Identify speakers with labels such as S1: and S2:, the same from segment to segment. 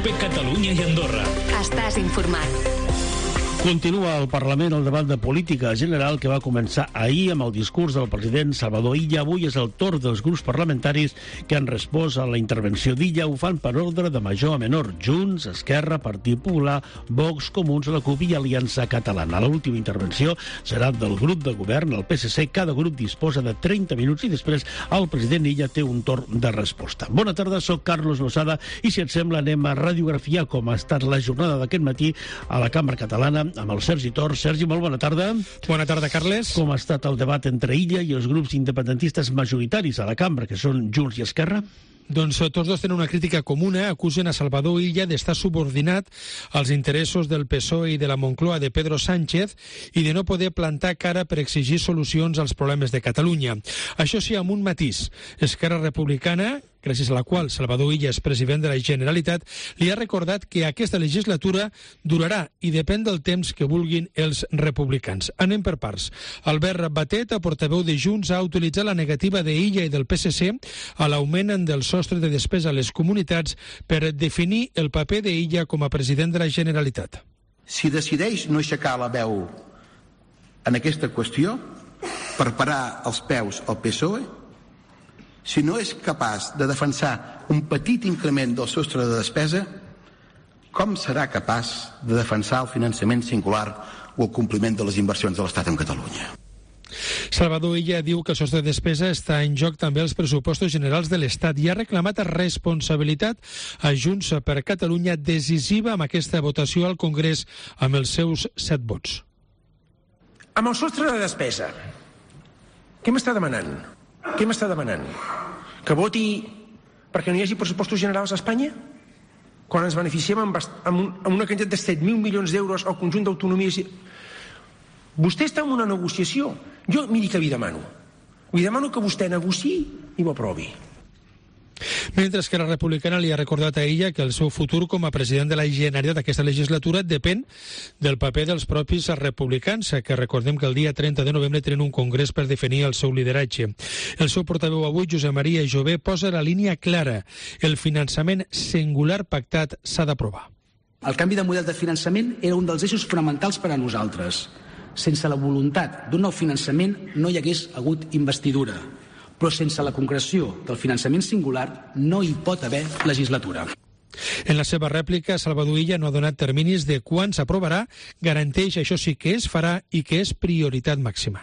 S1: COPE Catalunya i Andorra.
S2: Estàs informat.
S3: Continua al Parlament el debat de política general que va començar ahir amb el discurs del president Salvador Illa. Avui és el torn dels grups parlamentaris que han respost a la intervenció d'Illa. Ho fan per ordre de major a menor. Junts, Esquerra, Partit Popular, Vox, Comuns, la CUP i Aliança Catalana. L'última intervenció serà del grup de govern, el PSC. Cada grup disposa de 30 minuts i després el president Illa té un torn de resposta. Bona tarda, soc Carlos Losada i si et sembla anem a radiografiar com ha estat la jornada d'aquest matí a la Cambra Catalana amb el Sergi Tor. Sergi, molt bona tarda.
S4: Bona tarda, Carles.
S3: Com ha estat el debat entre Illa i els grups independentistes majoritaris a la cambra, que són Junts i Esquerra?
S4: Doncs tots dos tenen una crítica comuna, acusen a Salvador Illa d'estar subordinat als interessos del PSOE i de la Moncloa de Pedro Sánchez i de no poder plantar cara per exigir solucions als problemes de Catalunya. Això sí, amb un matís. Esquerra Republicana, gràcies a la qual Salvador Illa és president de la Generalitat, li ha recordat que aquesta legislatura durarà i depèn del temps que vulguin els republicans. Anem per parts. Albert Batet, portaveu de Junts, ha utilitzat la negativa d'Illa i del PSC a l'augment del sostre de despesa a les comunitats per definir el paper d'Illa com a president de la Generalitat.
S5: Si decideix no aixecar la veu en aquesta qüestió per parar els peus al PSOE, si no és capaç de defensar un petit increment del sostre de despesa, com serà capaç de defensar el finançament singular o el compliment de les inversions de l'Estat en Catalunya?
S4: Salvador Illa diu que el sostre de despesa està en joc també als pressupostos generals de l'Estat i ha reclamat responsabilitat a Junts per Catalunya decisiva amb aquesta votació al Congrés amb els seus 7 vots.
S6: Amb el sostre de despesa, què m'està demanant? Què m'està demanant? Que voti perquè no hi hagi pressupostos generals a Espanya? Quan ens beneficiem amb una quantitat de 7.000 milions d'euros al conjunt d'autonomies. Vostè està en una negociació. Jo, miri què li demano. Li demano que vostè negociï i ho aprovi.
S4: Mentre que la Republicana li ha recordat a Illa que el seu futur com a president de la Generalitat d'aquesta legislatura depèn del paper dels propis republicans, que recordem que el dia 30 de novembre tenen un congrés per definir el seu lideratge. El seu portaveu avui, Josep Maria Jové, posa la línia clara. El finançament singular pactat s'ha d'aprovar.
S7: El canvi de model de finançament era un dels eixos fonamentals per a nosaltres. Sense la voluntat d'un nou finançament no hi hagués hagut investidura. Però sense la concreció del finançament singular no hi pot haver legislatura.
S4: En la seva rèplica, Salvador Illa no ha donat terminis de quan s'aprovarà, garanteix això sí que es farà i que és prioritat màxima.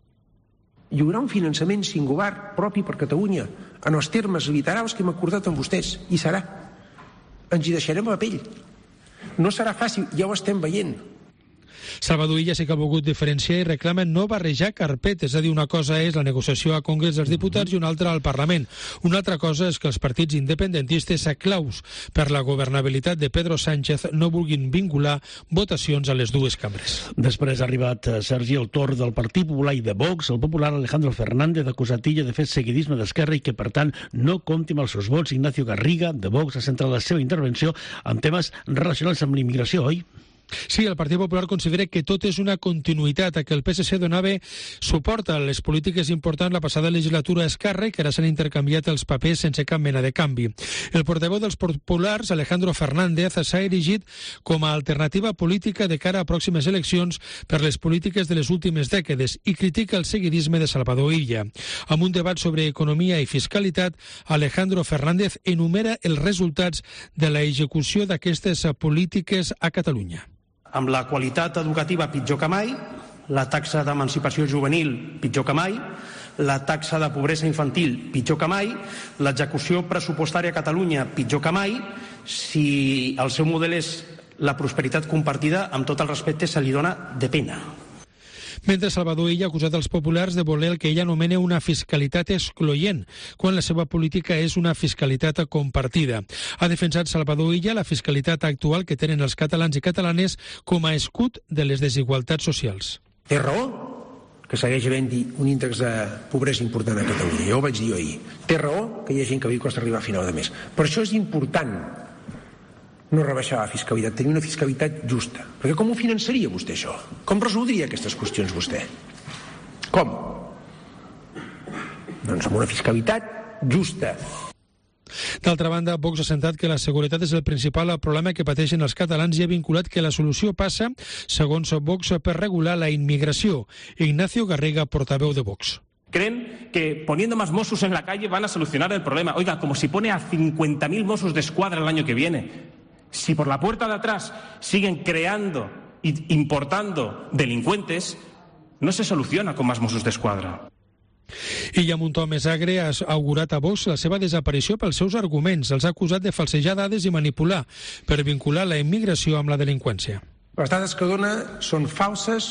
S6: Hi haurà un finançament singular propi per Catalunya, en els termes literals que hem acordat amb vostès, i serà. Ens hi deixarem la pell. No serà fàcil, ja ho estem veient.
S4: Salvador Illa sí que ha volgut diferenciar i reclama no barrejar carpetes, és a dir, una cosa és la negociació al Congrés dels Diputats i una altra al Parlament. Una altra cosa és que els partits independentistes, claus per la governabilitat de Pedro Sánchez, no vulguin vincular votacions a les dues cambres.
S3: Després ha arribat, Sergi, el torn del Partit Popular i de Vox. El popular Alejandro Fernández acusat Illa de fer seguidisme d'Esquerra i que, per tant, no compti amb els seus vots. Ignacio Garriga, de Vox, ha centrat la seva intervenció en temes relacionats amb l'immigració, oi?
S4: Sí, el Partit Popular considera que tot és una continuïtat, que el PSC donava suport a les polítiques importants la passada legislatura a Esquerra i que ara s'han intercanviat els papers sense cap mena de canvi. El portaveu dels populars, Alejandro Fernández, s'ha erigit com a alternativa política de cara a pròximes eleccions per les polítiques de les últimes dècades i critica el seguidisme de Salvador Illa. Amb un debat sobre economia i fiscalitat, Alejandro Fernández enumera els resultats de l'execució d'aquestes polítiques a Catalunya.
S8: Amb la qualitat educativa pitjor que mai, la taxa d'emancipació juvenil pitjor que mai, la taxa de pobresa infantil pitjor que mai, l'execució pressupostària a Catalunya pitjor que mai. Si el seu model és la prosperitat compartida, amb tot el respecte se li dona de pena.
S4: Mentre Salvador Illa ha acusat els populars de voler el que ell anomena una fiscalitat excloent, quan la seva política és una fiscalitat compartida. Ha defensat Salvador Illa la fiscalitat actual que tenen els catalans i catalanes com a escut de les desigualtats socials.
S6: Té raó que segueix havent-hi un índex de pobresa important a Catalunya. Jo ho vaig dir ahir. Té raó que hi ha gent que costa arribar a final de mes. Per això és important no rebaixar la fiscalitat, tenir una fiscalitat justa. Perquè com ho finançaria vostè, això? Com resoldria aquestes qüestions vostè? Com? Doncs amb una fiscalitat justa.
S4: D'altra banda, Vox ha assentat que la seguretat és el principal problema que pateixen els catalans i ha vinculat que la solució passa, segons Vox, per regular la immigració. Ignacio Garriga, portaveu de Vox.
S1: Creen que poniendo más Mossos en la calle van a solucionar el problema. Oiga, como si pone a 50.000 Mossos de Escuadra el año que viene. Si por la puerta de atrás siguen creando e importando delincuentes, no se soluciona con más Mossos de Escuadra.
S4: Illa Muntó més agre ha augurat a Vox la seva desaparició pels seus arguments. Els ha acusat de falsejar dades i manipular per vincular la immigració amb la delinqüència.
S6: Les dades que dona són falses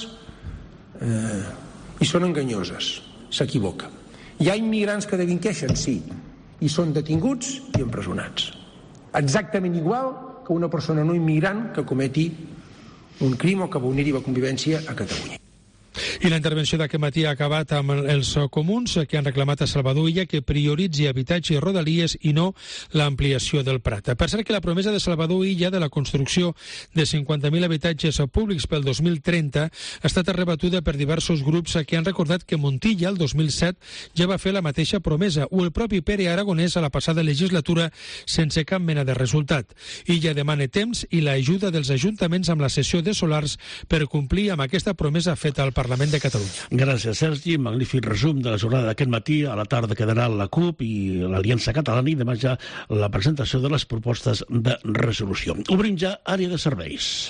S6: i són enganyoses. S'equivoca. Hi ha immigrants que delinqueixen, sí, i són detinguts i empresonats. Exactament igual que una persona no immigrant que cometi un crim o que vulneri la convivència a Catalunya.
S4: I la intervenció d'aquest matí ha acabat amb els comuns que han reclamat a Salvador Illa que prioritzi habitatge i rodalies i no l'ampliació del Prat. Per cert que la promesa de Salvador Illa de la construcció de 50.000 habitatges públics pel 2030 ha estat rebatuda per diversos grups que han recordat que Montilla el 2007 ja va fer la mateixa promesa o el propi Pere Aragonès a la passada legislatura sense cap mena de resultat. Illa demana temps i l'ajuda dels ajuntaments amb la cessió de solars per complir amb aquesta promesa feta al Parlament de Catalunya.
S3: Gràcies, Sergi. Magnífic resum de la jornada d'aquest matí. A la tarda quedarà la CUP i l'Aliança Catalana i demà ja la presentació de les propostes de resolució. Obrim ja àrea de serveis.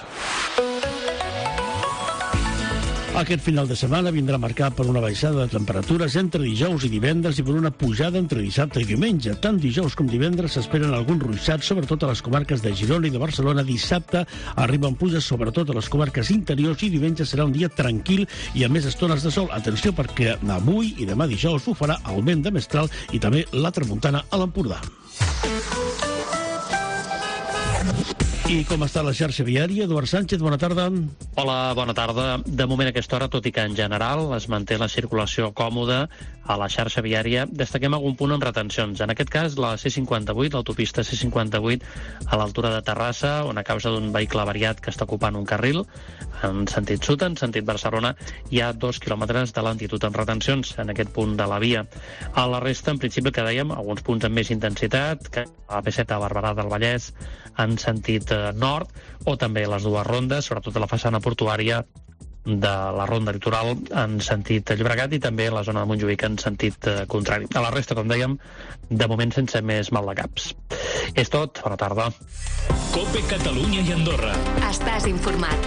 S3: Aquest final de setmana vindrà marcat per una baixada de temperatures entre dijous i divendres i per una pujada entre dissabte i diumenge. Tant dijous com divendres s'esperen alguns ruixats, sobretot a les comarques de Girona i de Barcelona. Dissabte arriben pluges sobretot a les comarques interiors i diumenge serà un dia tranquil i amb més estones de sol. Atenció perquè avui i demà dijous ho farà el vent de mestral i també la tramuntana a l'Empordà. I com està la xarxa viària? Eduard Sánchez, bona tarda.
S2: Hola, bona tarda. De moment a aquesta hora, tot i que en general es manté la circulació còmoda a la xarxa viària, destaquem algun punt amb retencions. En aquest cas, la C58, l'autopista C58, a l'altura de Terrassa, on a causa d'un vehicle avariat que està ocupant un carril, en sentit sud, en sentit Barcelona, hi ha 2 quilòmetres de lentitud amb retencions en aquest punt de la via. A la resta, en principi, que dèiem, alguns punts amb més intensitat, que a la P7 a Barberà del Vallès, en sentit nord, o també les dues rondes, sobretot a la façana portuària de la ronda litoral en sentit Llobregat i també la zona de Montjuïc en sentit contrari. A la resta, com dèiem, de moment sense més maldecaps. És tot, bona tarda.
S9: COPE Catalunya i Andorra.
S10: Estàs informat.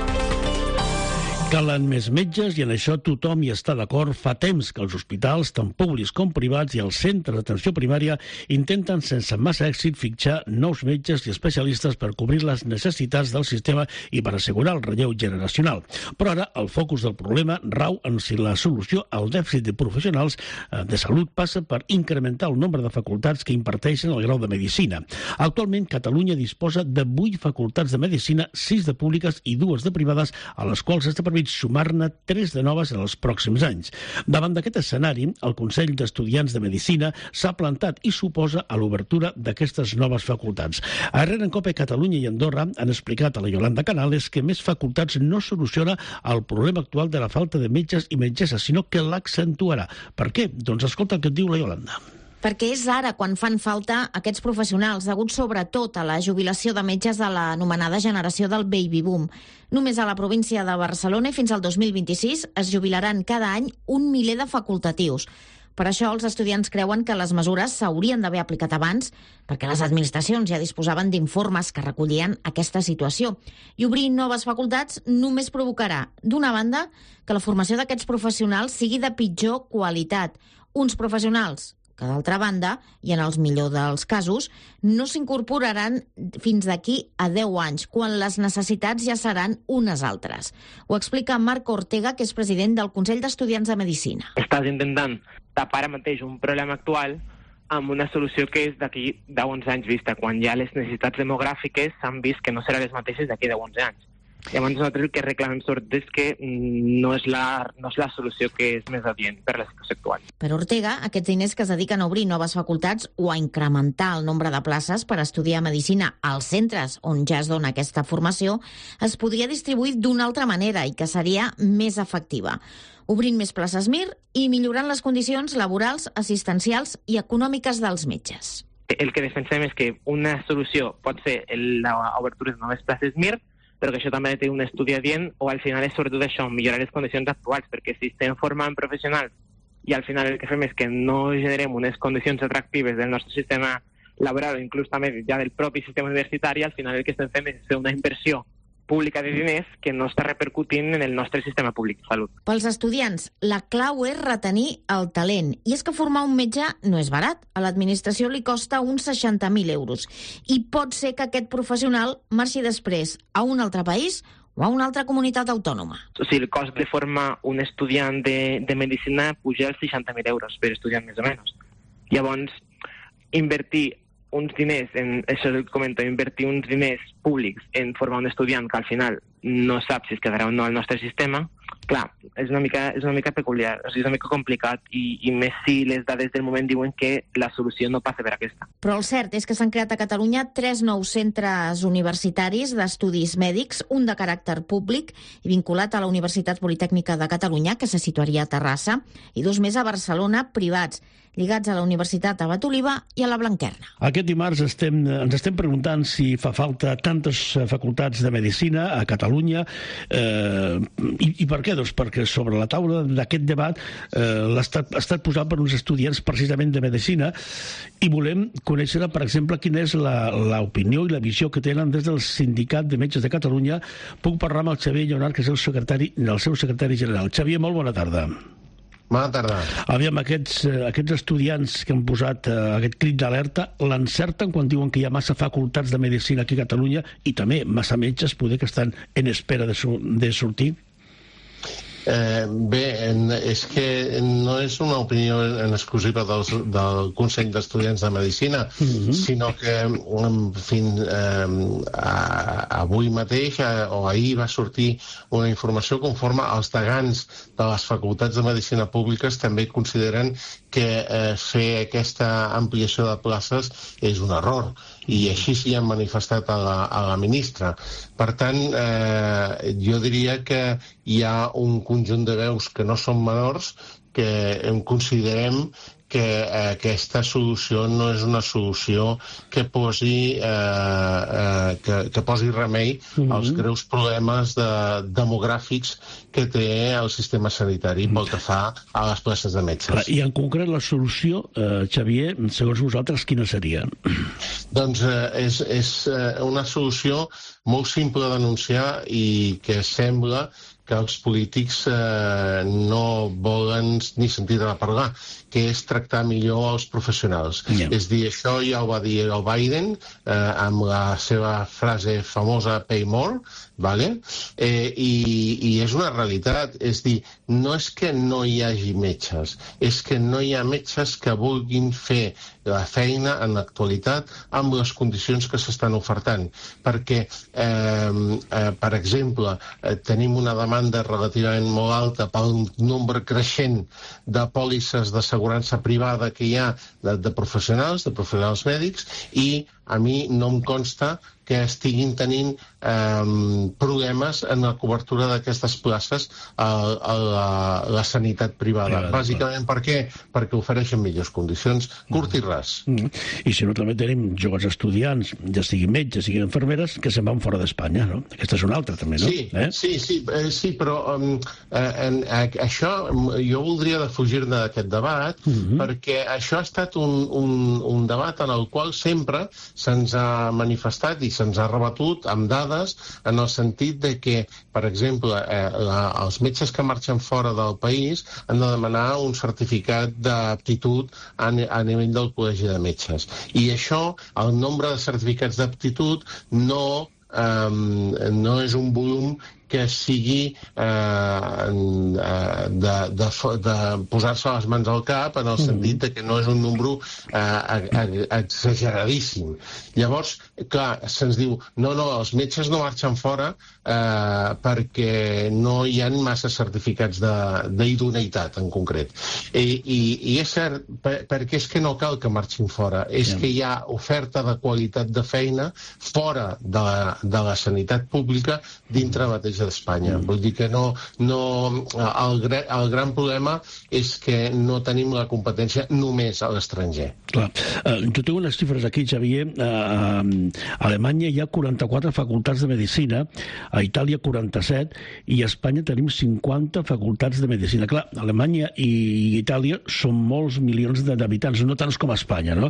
S3: Calen més metges i en això tothom hi està d'acord. Fa temps que els hospitals, tant públics com privats i els centres d'atenció primària intenten sense massa èxit fitxar nous metges i especialistes per cobrir les necessitats del sistema i per assegurar el relleu generacional. Però ara el focus del problema rau en si la solució al dèficit de professionals de salut passa per incrementar el nombre de facultats que imparteixen el grau de Medicina. Actualment Catalunya disposa de 8 facultats de Medicina, 6 de públiques i 2 de privades, a les quals està previst sumar-ne 3 de noves en els pròxims anys. Davant d'aquest escenari, el Consell d'Estudiants de Medicina s'ha plantat i s'oposa a l'obertura d'aquestes noves facultats. A RN COPE Catalunya i Andorra han explicat a la Yolanda Canales que més facultats no soluciona el problema actual de la falta de metges i metgesses, sinó que l'accentuarà. Per què? Doncs escolta el que et diu la Yolanda.
S10: Perquè és ara quan fan falta aquests professionals, degut sobretot a la jubilació de metges de l'anomenada generació del baby boom. Només a la província de Barcelona i fins al 2026 es jubilaran cada any 1 miler de facultatius. Per això els estudiants creuen que les mesures s'haurien d'haver aplicat abans, perquè les administracions ja disposaven d'informes que recollien aquesta situació. I obrir noves facultats només provocarà, d'una banda, que la formació d'aquests professionals sigui de pitjor qualitat. Uns professionals que, d'altra banda, i en els millor dels casos, no s'incorporaran fins d'aquí a 10 anys, quan les necessitats ja seran unes altres. Ho explica Marc Ortega, que és president del Consell d'Estudiants de Medicina.
S11: Estàs intentant tapar ara mateix un problema actual amb una solució que és d'aquí 10 anys vista, quan ja les necessitats demogràfiques s'han vist que no seran les mateixes d'aquí 10 anys. Llavors nosaltres el que reclamem sobretot és que no és la solució que és més adient per la situació actual.
S10: Per Ortega, aquests diners que es dediquen a obrir noves facultats o a incrementar el nombre de places per estudiar medicina als centres on ja es dona aquesta formació es podria distribuir d'una altra manera i que seria més efectiva, obrint més places MIR i millorant les condicions laborals, assistencials i econòmiques dels metges.
S11: el que defensem és que una solució pot ser l'obertura de noves places MIR, però que això també ha de tenir un estudi adient, o al final és sobretot això, millorar les condicions actuals, perquè si estem formant professionals i al final el que fem és que no generem unes condicions atractives del nostre sistema laboral o inclús també ja del propi sistema universitari, al final el que estem fent és fer una inversió pública de diners que no està repercutint en el nostre sistema públic de salut.
S10: Pels estudiants, la clau és retenir el talent. I és que formar un metge no és barat. A l'administració li costa uns 60.000 euros. I pot ser que aquest professional marxi després a un altre país o a una altra comunitat autònoma.
S11: O sigui, el cost de formar un estudiant de medicina puja als 60.000 euros per estudiant més o menys. Llavors, invertir uns diners, això és el que comento, invertir uns diners públics en formar un estudiant que al final no sap si es quedarà o no al nostre sistema, clar, és una mica peculiar, o sigui, és una mica complicat i més si les dades del moment diuen que la solució no passa per aquesta.
S10: Però el cert és que s'han creat a Catalunya 3 nous centres universitaris d'estudis mèdics, un de caràcter públic i vinculat a la Universitat Politècnica de Catalunya, que se situaria a Terrassa, i 2 més a Barcelona, privats, lligats a la Universitat Abat Oliba i a la Blanquerna.
S3: Aquest dimarts ens estem preguntant si fa falta tantes facultats de medicina a Catalunya i per què? Doncs perquè sobre la taula d'aquest debat ha estat posat per uns estudiants precisament de medicina i volem conèixer, per exemple, quina és l'opinió i la visió que tenen des del Sindicat de Metges de Catalunya. Puc parlar amb el Xavier Lleonard, que és el seu secretari general. Xavier, molt bona tarda.
S12: Bona tarda.
S3: Aviam, aquests estudiants que han posat aquest crit d'alerta, l'encerten quan diuen que hi ha massa facultats de medicina aquí a Catalunya i també massa metges, poder que estan en espera de sortir?
S12: Bé, és que no és una opinió en exclusiva del Consell d'Estudiants de Medicina, sinó que avui mateix o ahir va sortir una informació conforme els degans de les facultats de Medicina públiques també consideren que fer aquesta ampliació de places és un error, i així s'hi han manifestat a la ministra. Per tant, jo diria que hi ha un conjunt de veus que no són menors, que considerem que aquesta solució no és una solució que posi remei als greus problemes demogràfics que té el sistema sanitari pel que fa a les places de metges.
S3: I en concret la solució, Xavier, segons vosaltres, quina seria?
S12: Doncs és una solució molt simple d'anunciar i que sembla que els polítics no volen ni sentir-ne parlar, que és tractar millor els professionals. És dir, això ja ho va dir el Biden amb la seva frase famosa "pay more", i és una realitat. És dir, no és que no hi hagi metges, és que no hi ha metges que vulguin fer la feina en l'actualitat amb les condicions que s'estan ofertant. Perquè, per exemple, tenim una demanda relativament molt alta pel nombre creixent de pòlisses d'assegurança privada que hi ha de professionals mèdics, i a mi no em consta que estiguin tenint problemes en la cobertura d'aquestes places a la sanitat privada. Bàsicament per què? Perquè ofereixen millors condicions, curt i ras.
S3: I si no, també tenim joves estudiants, ja siguin metges, siguin infermeres, que se'n van fora d'Espanya, no? Aquesta és una altra, també, no?
S12: Sí, però això jo voldria defugir-ne d'aquest debat, perquè això ha estat un debat en el qual sempre se'ns ha manifestat i se'ns ha rebatut amb dades en el sentit de que, per exemple, els metges que marxen fora del país han de demanar un certificat d'aptitud a nivell del Col·legi de Metges. I això, el nombre de certificats d'aptitud no és un volum que sigui de posar-se les mans al cap, en el sentit que no és un número exageradíssim. Llavors, clar, se'ns diu no, els metges no marxen fora perquè no hi ha massa certificats d'idoneïtat, en concret. I és cert, perquè és que no cal que marxin fora, és que hi ha oferta de qualitat de feina fora de la sanitat pública dintre mateix país d'Espanya. Vull dir que el gran problema és que no tenim la competència només a l'estranger.
S3: Clar. Jo tinc unes xifres aquí, Xavier. A Alemanya hi ha 44 facultats de Medicina, a Itàlia 47, i a Espanya tenim 50 facultats de Medicina. Clar, Alemanya i Itàlia són molts milions d'habitants, no tants com a Espanya, no?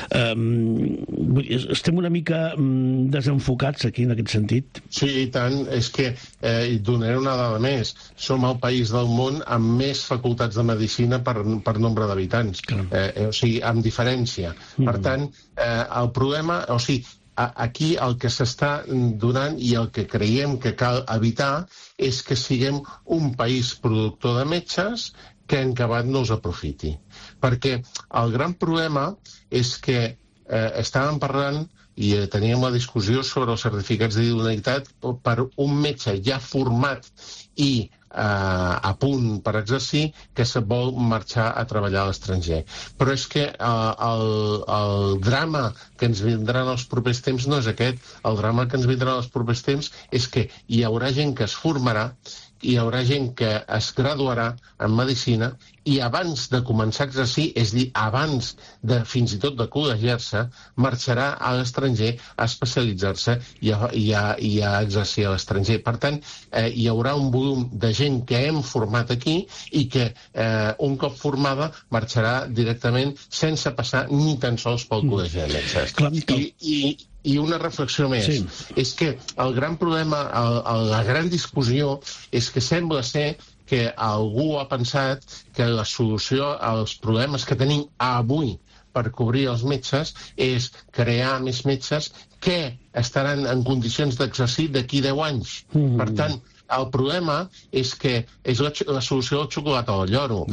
S3: Estem una mica desenfocats aquí, en aquest sentit.
S12: Sí, i tant. És que, donaré una dada més, som el país del món amb més facultats de Medicina per nombre d'habitants. O sigui, amb diferència. Per tant, el problema... O sigui, aquí el que s'està donant i el que creiem que cal evitar és que siguem un país productor de metges que en acabat no els aprofiti. Perquè el gran problema és que estàvem parlant i teníem la discussió sobre els certificats d'idoneïtat per un metge ja format i a punt per exercir que se vol marxar a treballar a l'estranger. Però és que el drama que ens vindrà en els propers temps no és aquest. El drama que ens vindrà en els propers temps és que hi haurà gent que es formarà, hi haurà gent que es graduarà en Medicina i abans de començar a exercir, és a dir, abans de fins i tot de col·legiar-se, marxarà a l'estranger a especialitzar-se i a exercir a l'estranger. Per tant, hi haurà un volum de gent que hem format aquí i que un cop formada marxarà directament sense passar ni tan sols pel col·legi de metges. I una reflexió més. Sí. És que el gran problema, la gran discussió, és que sembla ser que algú ha pensat que la solució als problemes que tenim avui per cobrir els metges és crear més metges que estaran en condicions d'exercir d'aquí 10 anys. Per tant, el problema és que és la solució del xocolata o del lloro.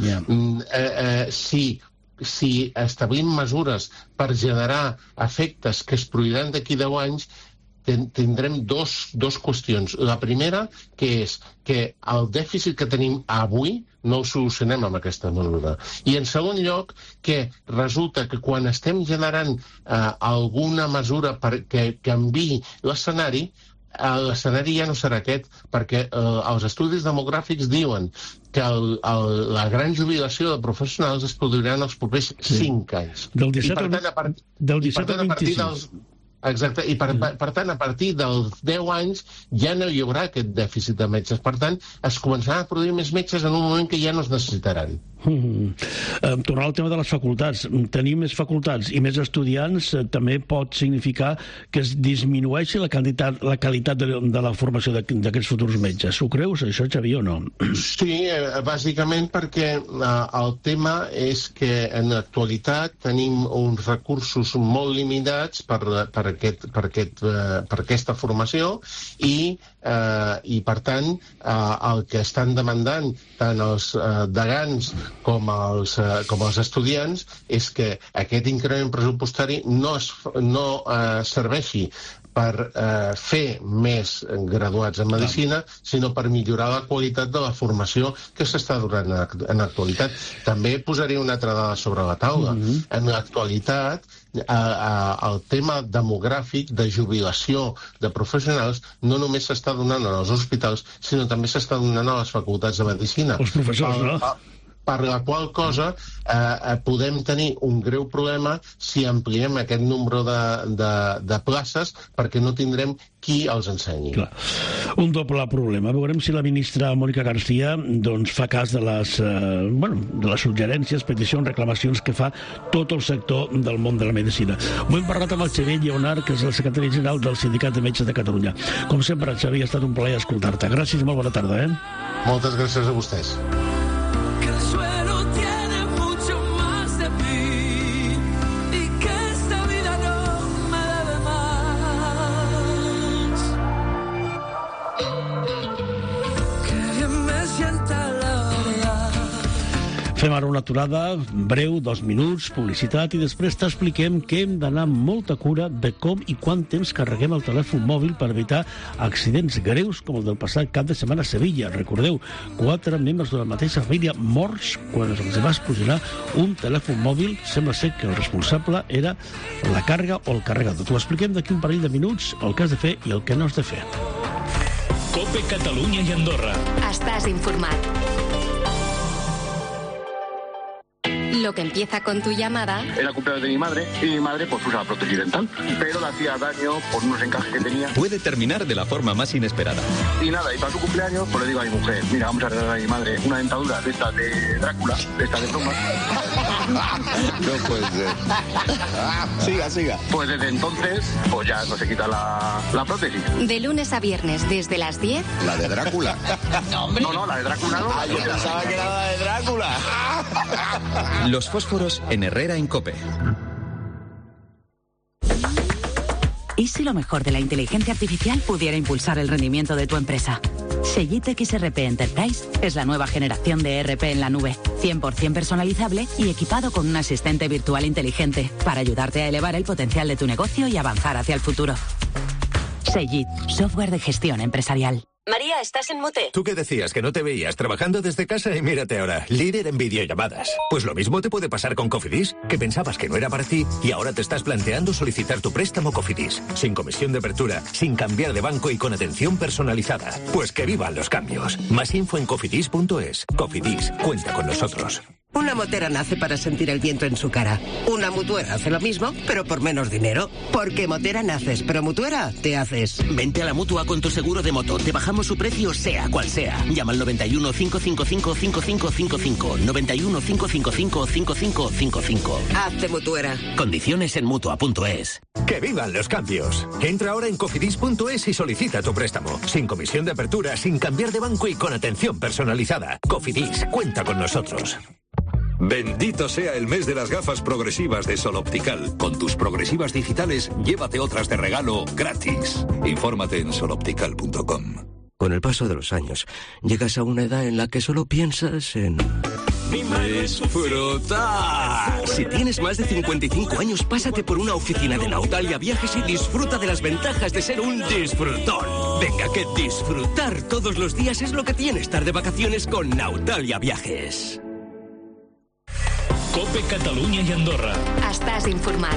S12: Si establim mesures per generar efectes que es produiran d'aquí 10 anys, tindrem dos qüestions. La primera, que és que el dèficit que tenim avui no el solucionem amb aquesta mesura. I en segon lloc, que resulta que quan estem generant alguna mesura perquè canviï l'escenari, l'escenari ja no serà aquest, perquè els estudis demogràfics diuen que la gran jubilació de professionals es produirà en els propers 5 anys.
S3: Del 17 al 26.
S12: Exacte, i per tant, a partir dels 10 anys ja no hi haurà aquest dèficit de metges. Per tant, es començaran a produir més metges en un moment que ja no es necessitaran.
S3: Tornar al tema de les facultats. Tenir més facultats i més estudiants també pot significar que es disminueixi la qualitat de la formació d'aquests futurs metges. Ho creus, això, Xavier, o no?
S12: Sí, bàsicament perquè el tema és que en l'actualitat tenim uns recursos molt limitats per aquesta formació i per tant el que estan demandant tant els degans com els estudiants és que aquest increment pressupostari no serveixi per fer més graduats en Medicina, sinó per millorar la qualitat de la formació que s'està donant en l'actualitat. També posaria una altra dada sobre la taula. En l'actualitat, el tema demogràfic de jubilació de professionals no només s'està donant en els hospitals, sinó també s'està donant a les facultats de Medicina.
S3: Els professors, no?
S12: Per la qual cosa podem tenir un greu problema si ampliem aquest nombre de places perquè no tindrem qui els ensenyi.
S3: Clar. Un doble problema. Veurem si la ministra Mónica García fa cas de les suggerències, peticions, reclamacions que fa tot el sector del món de la medicina. Ho hem parlat amb el Xavier Lleonart, que és el secretari general del Sindicat de Metges de Catalunya. Com sempre, Xavier, ha estat un plaer escoltar-te. Gràcies i molt bona tarda.
S12: Moltes gràcies a vostès.
S3: Fem ara una aturada breu, 2 minuts, publicitat, i després t'expliquem que hem d'anar amb molta cura de com i quant temps carreguem el telèfon mòbil per evitar accidents greus com el del passat cap de setmana a Sevilla. Recordeu, 4 membres de la mateixa família morts quan els va explosionar un telèfon mòbil. Sembla ser que el responsable era la càrrega o el carregador. T'ho expliquem d'aquí un parell de minuts, el que has de fer i el que no has de fer.
S9: COPE Catalunya y Andorra.
S13: Estás informat. Lo que empieza con tu llamada...
S14: Era cumpleaños de mi madre y mi madre pues usa prótesis dental, pero le hacía daño por unos encajes que tenía.
S15: Puede terminar de la forma más inesperada.
S14: Y nada, y para su cumpleaños pues le digo a mi mujer, mira, vamos a regalar a mi madre una dentadura de estas de Drácula, de estas de bromas.
S15: No puede ser. Siga.
S14: Pues desde entonces pues ya no se quita la prótesis.
S13: De lunes a viernes desde las 10...
S15: ¿La de Drácula?
S14: No, la de Drácula no.
S15: Yo pensaba que era la de Drácula. Los fósforos en Herrera en COPE.
S16: ¿Y si lo mejor de la inteligencia artificial pudiera impulsar el rendimiento de tu empresa? Xellit XRP Enterprise es la nueva generación de ERP en la nube, 100% personalizable y equipado con un asistente virtual inteligente para ayudarte a elevar el potencial de tu negocio y avanzar hacia el futuro. Xellit, software de gestión empresarial.
S17: María, ¿estás en mute?
S18: ¿Tú qué decías? ¿Que no te veías trabajando desde casa? Y mírate ahora, líder en videollamadas. Pues lo mismo te puede pasar con Cofidis, que pensabas que no era para ti y ahora te estás planteando solicitar tu préstamo Cofidis. Sin comisión de apertura, sin cambiar de banco y con atención personalizada. Pues que vivan los cambios. Más info en cofidis.es. Cofidis, cuenta con nosotros.
S17: Una motera nace para sentir el viento en su cara. Una mutuera hace lo mismo, pero por menos dinero. Porque motera naces, pero mutuera te haces.
S19: Vente a la Mutua con tu seguro de moto. Te bajamos su precio sea cual sea. Llama al 91 555 5555. 91 555 5555.
S17: Hazte mutuera.
S19: Condiciones en Mutua.es.
S18: ¡Que vivan los cambios! Entra ahora en cofidis.es y solicita tu préstamo. Sin comisión de apertura, sin cambiar de banco y con atención personalizada. Cofidis, cuenta con nosotros.
S20: Bendito sea el mes de las gafas progresivas de Sol Optical. Con tus progresivas digitales, llévate otras de regalo gratis. Infórmate en soloptical.com.
S21: Con el paso de los años, llegas a una edad en la que solo piensas en...
S19: ¡Disfrutar! Si tienes más de 55 años, pásate por una oficina de Nautalia Viajes y disfruta de las ventajas de ser un disfrutón. Venga, que disfrutar todos los días es lo que tiene estar de vacaciones con Nautalia Viajes.
S9: COPE Catalunya i Andorra.
S13: Estàs informat.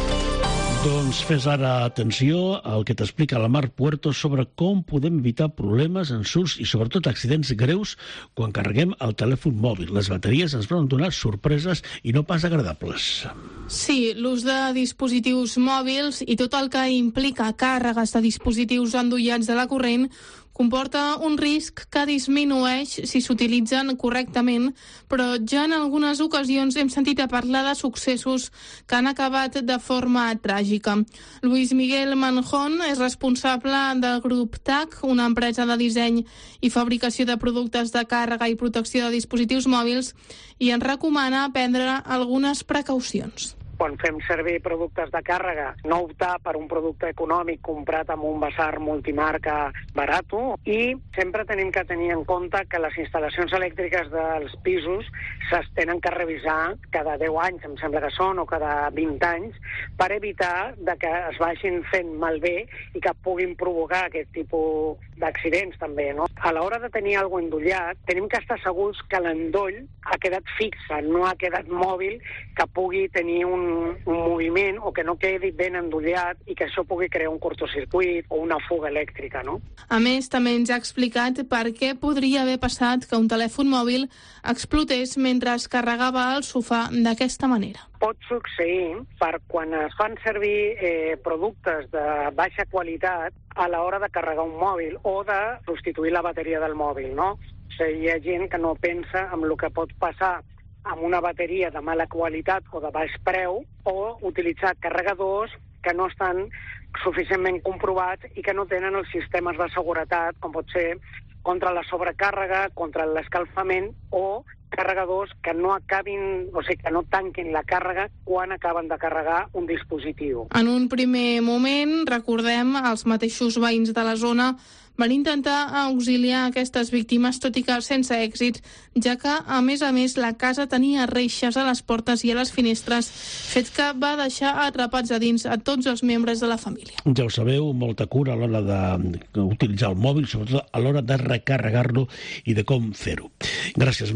S3: Doncs fes ara atenció al que t'explica la Mar Puerto sobre com podem evitar problemes, ensurts i sobretot accidents greus quan carreguem el telèfon mòbil. Les bateries ens poden donar sorpreses i no pas agradables.
S22: Sí, l'ús de dispositius mòbils i tot el que implica càrregues de dispositius endollats de la corrent comporta un risc que disminueix si s'utilitzen correctament, però ja en algunes ocasions hem sentit a parlar de successos que han acabat de forma tràgica. Luis Miguel Manjón és responsable del grup TAC, una empresa de disseny i fabricació de productes de càrrega i protecció de dispositius mòbils, i ens recomana prendre algunes precaucions.
S23: Quan fem servir productes de càrrega, no optar per un producte econòmic comprat amb un basar multimarca barat, i sempre tenim que tenir en compte que les instal·lacions elèctriques dels pisos tenen que revisar cada 10 anys, em sembla que són, o cada 20 anys, per evitar que es vagin fent malbé i que puguin provocar aquest tipus d'accidents també, no? A l'hora de tenir alguna cosa endollat, tenim que estar segurs que l'endoll ha quedat fixe, no ha quedat mòbil, que pugui tenir un moviment o que no quedi ben endollat i que això pugui crear un cortocircuit o una fuga elèctrica, no?
S22: A més, també ens ha explicat per què podria haver passat que un telèfon mòbil explotés mentre es carregava al sofà d'aquesta manera.
S23: Pot succeir per quan es fan servir productes de baixa qualitat a l'hora de carregar un mòbil o de substituir la bateria del mòbil, no? O sigui, hi ha gent que no pensa en el que pot passar amb una bateria de mala qualitat o de baix preu, o utilitzar carregadors que no estan suficientment comprovats i que no tenen els sistemes de seguretat, com pot ser contra la sobrecàrrega, contra l'escalfament, o carregadors que no acabin, o sigui, que no tanquin la càrrega quan acaben de carregar un dispositiu.
S22: En un primer moment, recordem, els mateixos veïns de la zona van intentar auxiliar aquestes víctimes, tot i que sense èxit, ja que, a més, la casa tenia reixes a les portes i a les finestres, fet que va deixar atrapats a dins a tots els membres de la família.
S3: Ja ho sabeu, molta cura a l'hora d'utilitzar el mòbil, sobretot a l'hora de recarregar-lo i de com fer-ho. Gràcies, Mare.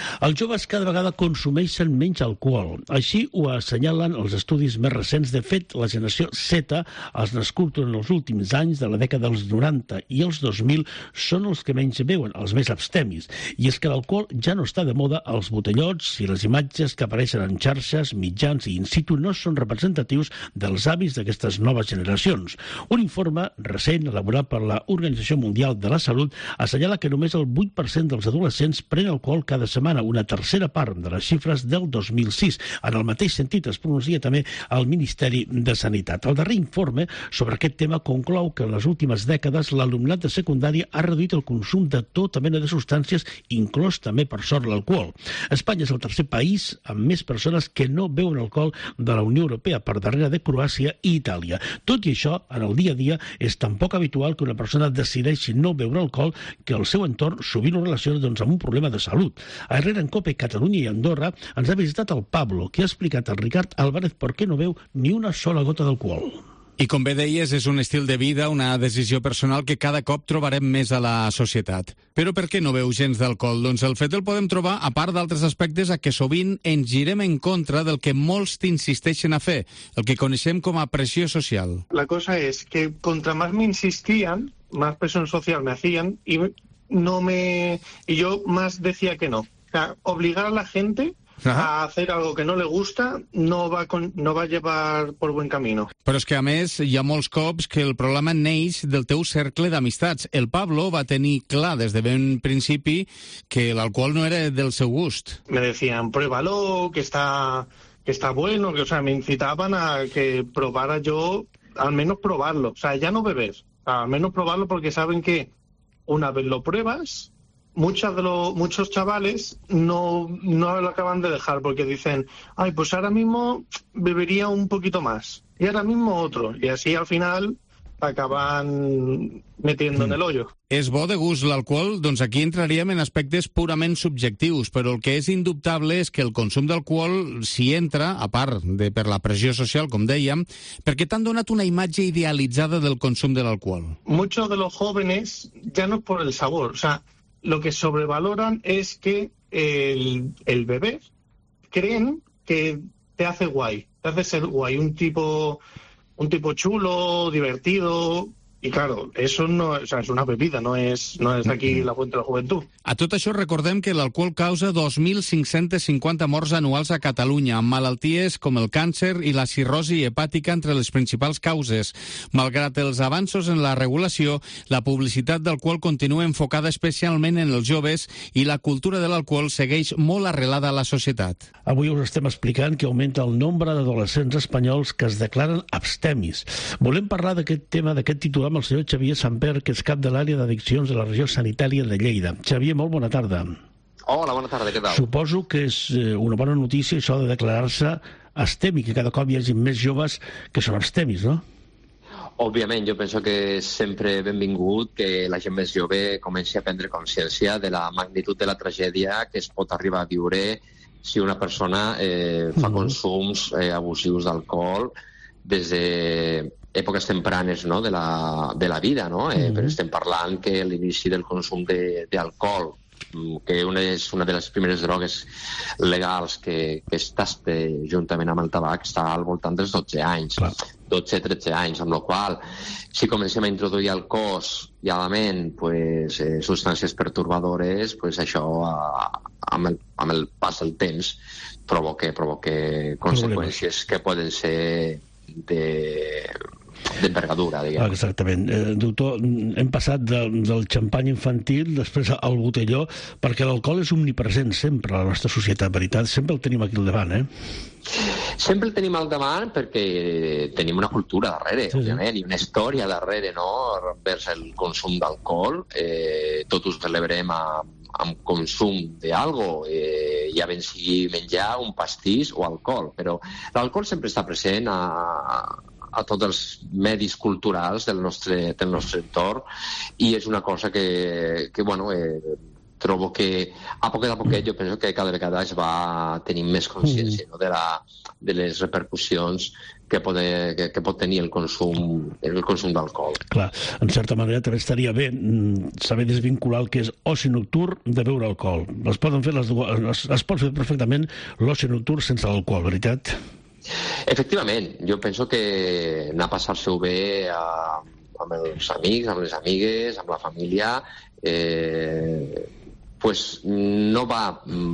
S3: Els joves cada vegada consumeixen menys alcohol. Així ho assenyalen els estudis més recents. De fet, la generació Z, els nascuts en els últims anys de la dècada dels 90 i els 2000, són els que menys beuen, els més abstemis. I és que l'alcohol ja no està de moda, els botellots i les imatges que apareixen en xarxes, mitjans i in situ no són representatius dels hàbits d'aquestes noves generacions. Un informe recent elaborat per la Organització Mundial de la Salut assenyala que només el 8% dels adolescents pren alcohol cada setmana, una tercera part de les xifres del 2006. En el mateix sentit es pronuncia també el Ministeri de Sanitat. El darrer informe sobre aquest tema conclou que en les últimes dècades l'alumnat de secundària ha reduït el consum de tota mena de substàncies, inclòs també, per sort, l'alcohol. Espanya és el tercer país amb més persones que no beuen alcohol de la Unió Europea, per darrere de Croàcia i Itàlia. Tot i això, en el dia a dia és tan poc habitual que una persona decideixi no beure alcohol que el seu entorn sovint ho relaciona amb un problema de salut. A Herrera en Cope, Catalunya i Andorra ens ha visitat el Pablo, que ha explicat al Ricard Álvarez per què no beu ni una sola gota d'alcohol.
S5: I com bé deies, és un estil de vida, una decisió personal que cada cop trobarem més a la societat. Però per què no beu gens d'alcohol? Doncs el fet el podem trobar, a part d'altres aspectes, a que sovint ens girem en contra del que molts t'insisteixen a fer, el que coneixem com a pressió social.
S7: La cosa es que contra más me insistían, más presión social me hacían y yo más decía que no. O sea, obligar a la gente a hacer algo que no le gusta no va a llevar por buen camino.
S5: Però és que, a més, hi ha molts cops que el problema neix del teu cercle d'amistats. El Pablo va tenir clar des de ben principi que l'alcohol no era del seu gust.
S7: Me decían, pruébalo, que está bueno, que, o sea, me incitaban a que probara yo, al menos probarlo. O sea, ya no beber, o sea, al menos probarlo, porque saben que una vez lo pruebas, muchos chavales no lo acaban de dejar porque dicen, ay, pues ahora mismo bebería un poquito más y ahora mismo otro, y así al final acaban metiendo en el hoyo.
S5: És bo de gust l'alcohol? Doncs aquí entraríem en aspectes purament subjectius, però el que és indubtable és que el consum d'alcohol s'hi entra, a part de per la pressió social, com dèiem, perquè t'han donat una imatge idealitzada del consum de l'alcohol.
S7: Muchos de los jóvenes ya no es por el sabor, o sea, lo que sobrevaloran es que el beber creen que te hace guay, te hace ser guay, un tipo chulo, divertido. I, claro, eso no, o sea, és una bebida, no és aquí la fuente de la juventud.
S5: A tot això recordem que l'alcohol causa 2.550 morts anuals a Catalunya, amb malalties com el càncer i la cirrosi hepàtica entre les principals causes. Malgrat els avanços en la regulació, la publicitat d'alcohol continua enfocada especialment en els joves i la cultura de l'alcohol segueix molt arrelada a la societat.
S3: Avui us estem explicant que augmenta el nombre d'adolescents espanyols que es declaren abstemis. Volem parlar d'aquest tema, d'aquest titular, amb el senyor Xavier Samper, que és cap de l'àrea d'addiccions de la regió sanitària de Lleida. Xavier, molt bona tarda.
S8: Hola, bona tarda, què tal?
S3: Suposo que és una bona notícia això de declarar-se abstemi, que cada cop hi hagi més joves que són abstemis, no?
S8: Òbviament, jo penso que és sempre benvingut que la gent més jove comenci a prendre consciència de la magnitud de la tragèdia que es pot arribar a viure si una persona fa consums abusius d'alcohol des d'èpoques tempranes, no?, de la vida, no? Però estem parlant que l'inici del consum d'alcohol, que és una de les primeres drogues legals que es tasta juntament amb el tabac, està al voltant dels 12 anys. 12-13 anys, amb la qual si comencem a introduir al cos i a la ment substàncies pertorbadores, això amb el pas del temps provoca conseqüències que poden ser d'envergadura, diguem.
S3: Exactament. Doctor, hem passat del xampany infantil, després al botelló, perquè l'alcohol és omnipresent sempre a la nostra societat, veritat? Sempre el tenim aquí al davant,
S8: Sempre el tenim al davant perquè tenim una cultura darrere, òbviament, i una història darrere, no?, vers el consum d'alcohol. Tot ho celebrem amb consum d'algo, ja ben sigui menjar, un pastís o alcohol, però l'alcohol sempre està present a tots els medis culturals del nostre entorn, i és una cosa que trobo que a poquet jo penso que cada vegada es va tenir més consciència, no? de les repercussions que pot tenir el consum d'alcohol.
S3: Clar, en certa manera també estaria bé saber desvincular el que és oci nocturn de beure alcohol. Es pot fer perfectament l'oci nocturn sense l'alcohol, veritat?
S8: Efectivament, jo penso que anar a passar-se-ho bé amb els amics, amb les amigues, amb la família, pues no va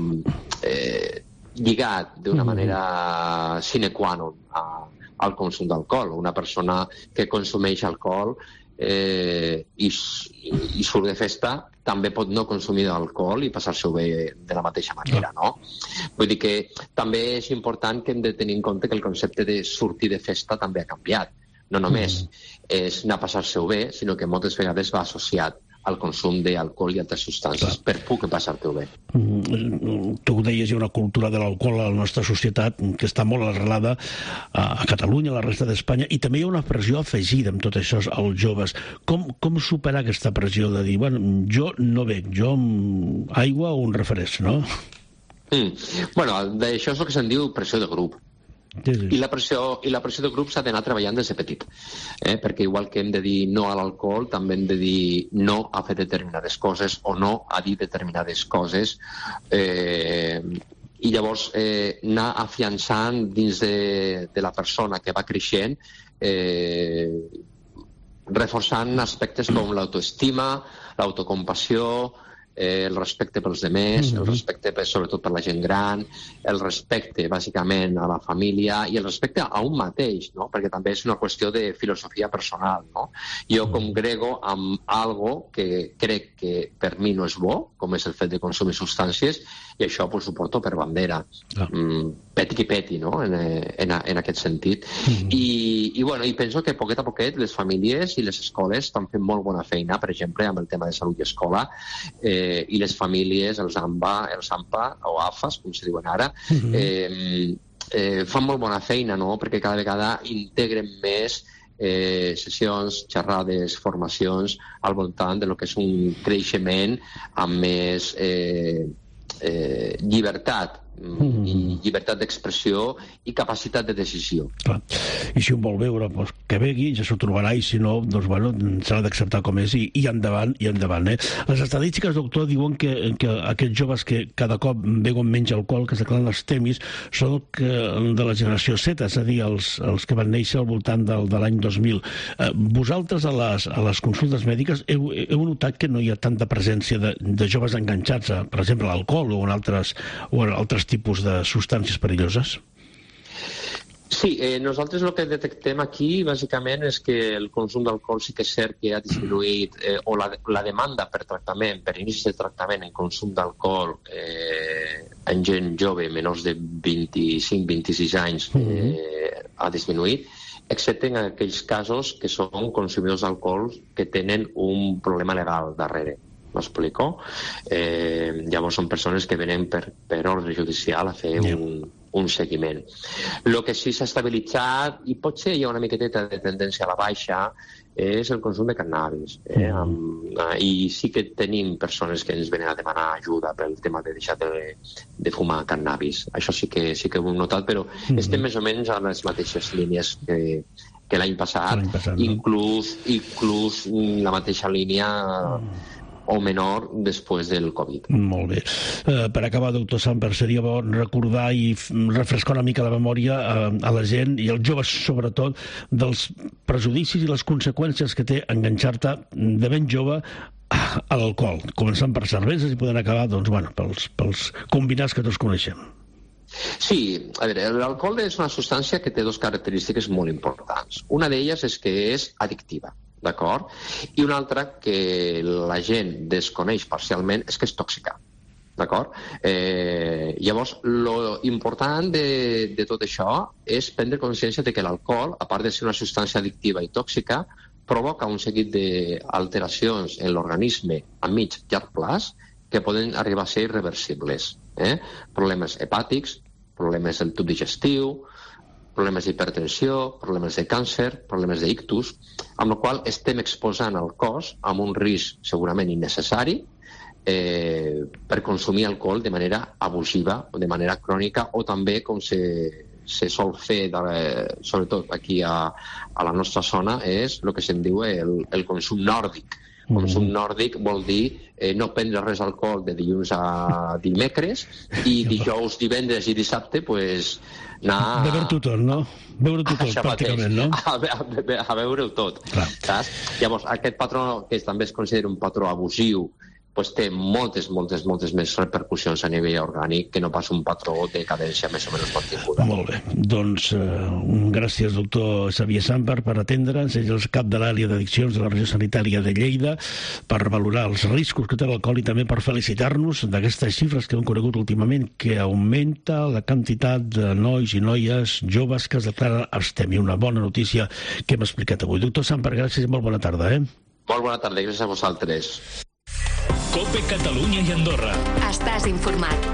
S8: lligat d'una manera sine qua non al consum d'alcohol. Una persona que consumeix alcohol i surt de festa també pot no consumir alcohol i passar-se-ho bé de la mateixa manera, no? Vull dir que també és important que hem de tenir en compte que el concepte de sortir de festa també ha canviat. No només és anar a passar-se-ho bé, sinó que moltes vegades va associat al consum d'alcohol i altres substàncies per poder passar-te-ho bé.
S3: Tu ho deies, hi ha una cultura de l'alcohol a la nostra societat que està molt arrelada a Catalunya, a la resta d'Espanya, i també hi ha una pressió afegida amb tot això als joves. Com superar aquesta pressió de dir, bueno, jo no bec, jo aigua o un refresc, no?
S8: Bueno, d'això és el que se'n diu pressió de grup. I la pressió de grup s'ha d'anar treballant des de petit, perquè igual que hem de dir no a l'alcohol, també hem de dir no a fer determinades coses o no a dir determinades coses, i llavors anar afiançant dins de la persona que va creixent, reforçant aspectes com l'autoestima, l'autocompassió, el respecte pels demés, el respecte sobretot per la gent gran, el respecte bàsicament a la família i el respecte a un mateix, no? Perquè també és una qüestió de filosofia personal, no? Jo congrego amb algo que crec que per mi no és bo, com és el fet de consumir substàncies, i això pues, ho porto per bandera. Peti qui peti, no? En aquest sentit. I penso que poquet a poquet les famílies i les escoles estan fent molt bona feina, per exemple, amb el tema de salut i escola, i les famílies, els AMPA o AFAs, com se diuen ara, fan molt bona feina, no? Perquè cada vegada integren més sessions, xerrades, formacions al voltant de lo que és un creixement amb més llibertat i llibertat d'expressió i capacitat de decisió.
S3: Clar. I si un vol veure, doncs, que begui, ja s'ho trobarà, i si no, doncs, bueno, s'ha d'acceptar com és i endavant, Les estadístiques, doctor, diuen que aquests joves que cada cop beuen menys alcohol, que es declaren els temis, són de la generació Z, és a dir, els que van néixer al voltant de l'any 2000. Vosaltres, a les consultes mèdiques, heu notat que no hi ha tanta presència de joves enganxats a, per exemple, a l'alcohol o en altres tipus de substàncies perilloses?
S8: Sí, nosaltres el que detectem aquí bàsicament és que el consum d'alcohol sí que és cert que ha disminuït, o la demanda per tractament, per inici de tractament en consum d'alcohol en gent jove, menors de 25-26 anys, ha disminuït, excepte en aquells casos que són consumidors d'alcohol que tenen un problema legal darrere. M'explico? Llavors són persones que venen per ordre judicial a fer un seguiment. El que sí s'ha estabilitzat, i potser hi ha una miqueteta de tendència a la baixa, és el consum de cannabis. I sí que tenim persones que ens venen a demanar ajuda pel tema de deixar de fumar cannabis. Això sí que ho hem notat, però estem més o menys a les mateixes línies que l'any passat, inclús la mateixa línia o menor després del Covid.
S3: Molt bé. Per acabar, doctor Samper, seria bo recordar i refrescar una mica la memòria a la gent, i als joves sobretot, dels prejudicis i les conseqüències que té enganxar-te de ben jove a l'alcohol, començant per cerveses i podent acabar, doncs, bueno, pels combinats que tots coneixem.
S8: Sí, a veure, l'alcohol és una substància que té dues característiques molt importants. Una d'elles és que és addictiva, d'acord? I una altra que la gent desconeix parcialment és que és tòxica, d'acord? Llavors, l'important de tot això és prendre consciència de que l'alcohol, a part de ser una substància addictiva i tòxica, provoca un seguit d'alteracions en l'organisme a mig i llarg plaç que poden arribar a ser irreversibles. Problemes hepàtics, problemes del tub digestiu, problemes d'hipertensió, problemes de càncer, problemes d'ictus, amb la qual estem exposant el cos a un risc segurament innecessari per consumir alcohol de manera abusiva o de manera crònica, o també com se sol fer, sobretot aquí a la nostra zona, és el que se'n diu el consum nòrdic. Consum nòrdic vol dir no prendre res d'alcohol de dilluns a dimecres i dijous, divendres i dissabte anar...
S3: Beure-t'ho tot, no? Beure-t'ho tot, pràcticament, no?
S8: A beure-ho tot, saps? Llavors, aquest patró, que també es considera un patró abusiu, té moltes més repercussions a nivell orgànic que no pas un patró de cadència més o menys continguda.
S3: Molt bé. Doncs gràcies, doctor Xavier Samper, per atendre'ns. Ell és el cap de l'àrea d'addiccions de la regió sanitària de Lleida, per valorar els riscos que té l'alcohol i també per felicitar-nos d'aquestes xifres que hem conegut últimament, que augmenta la quantitat de nois i noies joves que es declaren abstemi. Una bona notícia que hem explicat avui. Doctor Samper, gràcies i molt bona tarda.
S8: Molt bona tarda, gràcies a vosaltres.
S9: COPE Catalunya y Andorra.
S13: Estás informat.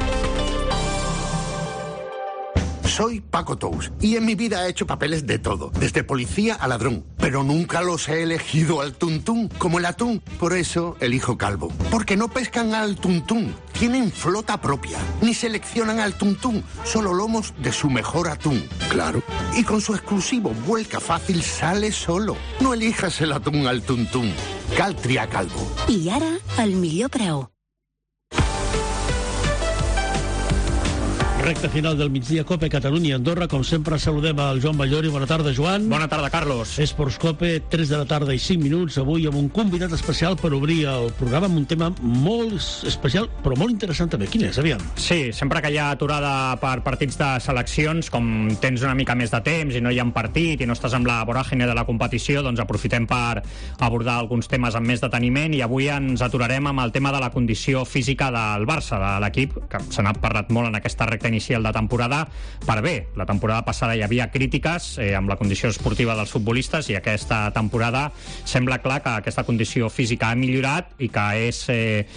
S1: Soy Paco Tous y en mi vida he hecho papeles de todo, desde policía a ladrón, pero nunca los he elegido al tuntún, como el atún. Por eso elijo Calvo, porque no pescan al tuntún, tienen flota propia, ni seleccionan al tuntún, solo lomos de su mejor atún, claro. Y con su exclusivo vuelca fácil sale solo. No elijas el atún al tuntún, cal triar Calvo.
S4: I ara, el millor preu.
S3: Recte final del migdia, COPE Catalunya i Andorra. Com sempre, saludem al Joan Ballori. Bona tarda, Joan.
S6: Bona tarda, Carlos.
S3: Esports COPE, 3 de la tarda i 5 minuts. Avui amb un convidat especial per obrir el programa amb un tema molt especial, però molt interessant també. Quin és, aviam?
S6: Sí, sempre que hi ha aturada per partits de seleccions, com tens una mica més de temps i no hi ha un partit i no estàs amb la voràgine de la competició, doncs aprofitem per abordar alguns temes amb més deteniment, i avui ens aturarem amb el tema de la condició física del Barça, de l'equip, que se n'ha parlat molt en aquesta recta inicial de temporada per bé. La temporada passada hi havia crítiques amb la condició esportiva dels futbolistes, i aquesta temporada sembla clar que aquesta condició física ha millorat i que és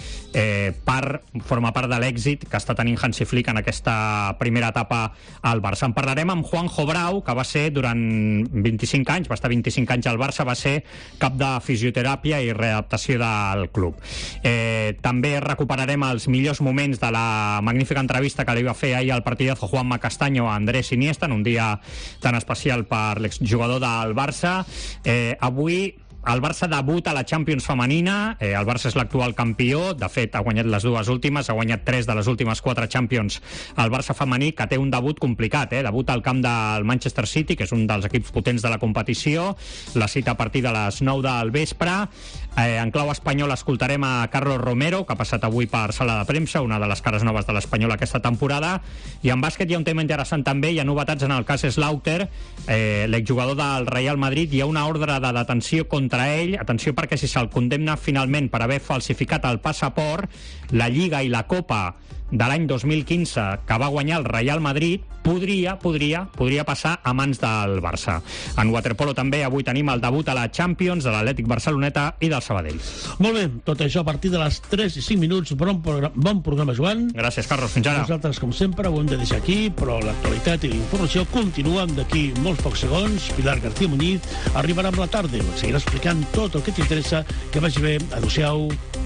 S6: forma part de l'èxit que està tenint Hansi Flick en aquesta primera etapa al Barça. En parlarem amb Juanjo Brau, que va ser durant 25 anys, va estar 25 anys al Barça, va ser cap de fisioteràpia i readaptació del club. També recuperarem els millors moments de la magnífica entrevista que li va fer ahir al partidazo Juanma Castaño a Andrés Iniesta, en un dia tan especial per l'exjugador del Barça. Avui el Barça debuta a la Champions femenina. El Barça és l'actual campió, de fet ha guanyat les dues últimes, ha guanyat 3 de les últimes 4 Champions el Barça femení, que té un debut complicat, debut al camp del Manchester City, que és un dels equips potents de la competició. La cita a partir de les 9 del vespre. En clau espanyol escoltarem a Carlos Romero, que ha passat avui per sala de premsa, una de les cares noves de l'Espanyol aquesta temporada. I en bàsquet hi ha un tema interessant també, hi ha novetats en el cas Slaughter, l'exjugador del Real Madrid. Hi ha una ordre de detenció contra ell, atenció, perquè si se'l condemna finalment per haver falsificat el passaport, la Lliga i la Copa de l'any 2015 que va guanyar el Real Madrid podria passar a mans del Barça. En waterpolo també avui tenim el debut a la Champions de l'Atlètic Barceloneta i del Sabadell.
S3: Molt bé, tot això a partir de les 3 i 5 minuts. Bon programa, Joan.
S6: Gràcies, Carlos, fins ara.
S3: Nosaltres, com sempre, ho hem de deixar aquí, però l'actualitat i la informació continuen d'aquí molts pocs segons. Pilar García Muñiz arribarà amb la tarda. Seguirà explicant tot el que t'interessa. Que vagi bé. Adéu-siau.